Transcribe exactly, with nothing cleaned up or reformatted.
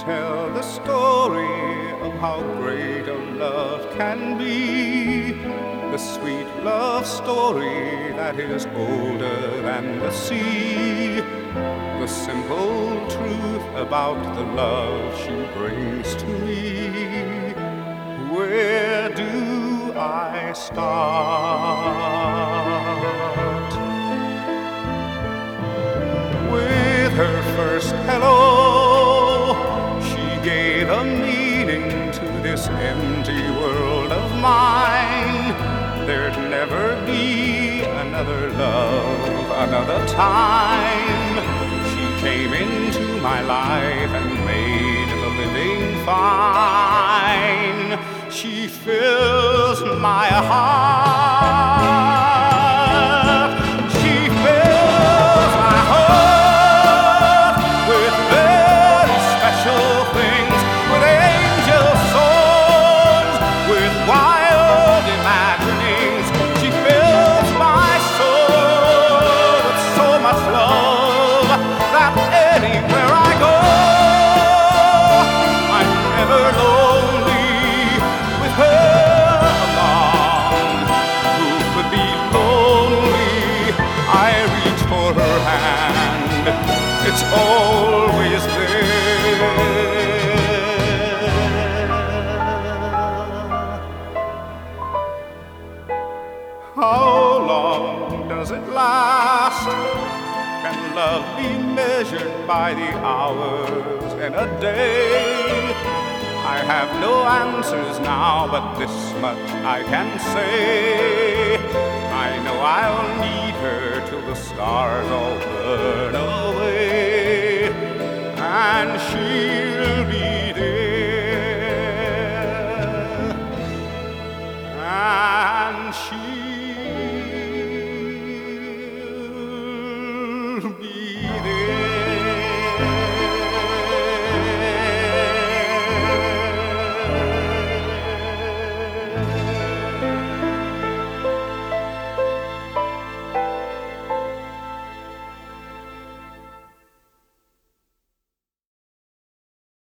tell the story of how great a love can be, the sweet love story that is older than the sea, the simple truth about the love she brings to me. Where do I start? With her first hello, she gave a meaning to this empty world of mine. There'd never be another love, another time. She came into my life and made the living fine. She fills my heart. She fills my heart with very special things, with angel songs, with wild imaginings. She fills my soul with so much love that anywhere I go, I'm never lonely with her along. Who could be lonely? I reach for her hand, it's always there. How long does it last? Can love be measured by the hours in a day? I have no answers now, but this much I can say. I know I'll need her till the stars all burn away, and she'll be there, and she